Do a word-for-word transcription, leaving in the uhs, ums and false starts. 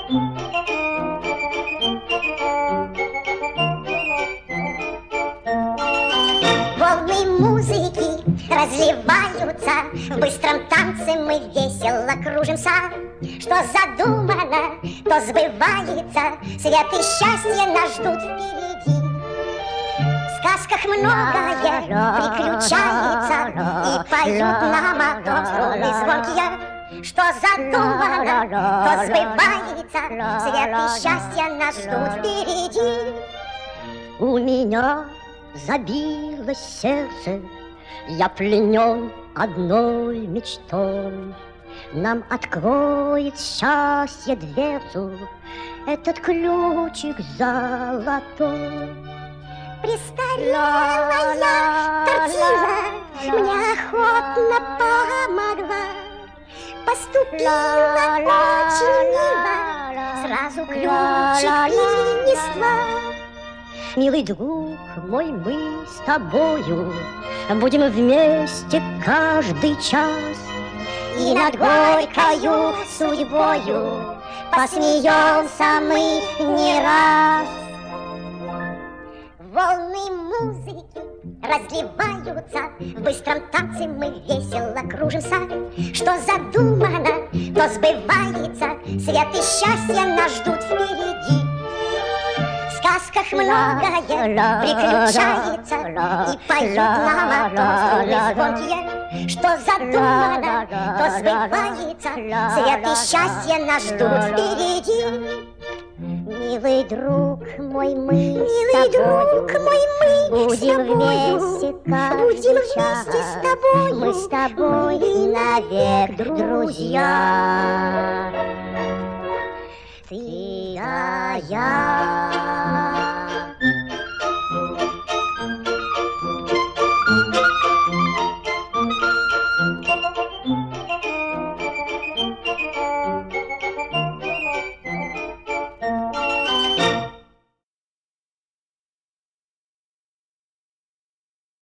Волны музыки разливаются, в быстром танце мы весело кружимся. Что задумано, то сбывается, свет и счастье нас ждут впереди. В сказках многое приключается, и поют нам о том струны звонкие. Что задумано, то сбывается, свет и счастье нас ждут впереди. У меня забилось сердце, я пленен одной мечтой. Нам откроет счастье дверцу этот ключик золотой. Престарелая тортила мне охотно помогла, поступила очень мило, сразу ключик перенесла. Милый друг мой, мы с тобою будем вместе каждый час, и над горькою судьбою посмеемся мы не раз. Волны музыки разливаются, в быстром танце мы весело кружимся. Что задумано, то сбывается, свет и счастье нас ждут впереди. В сказках многое приключается, и поют нам о том струны звонкие. Что задумано, то сбывается, свет и счастье нас ждут впереди. Милый друг мой, мы Милый с тобою друг мой, мы будем с тобою, вместе каждый будем час. вместе с тобою, Мы с тобой мы навек друзья. друзья. Ты, а я.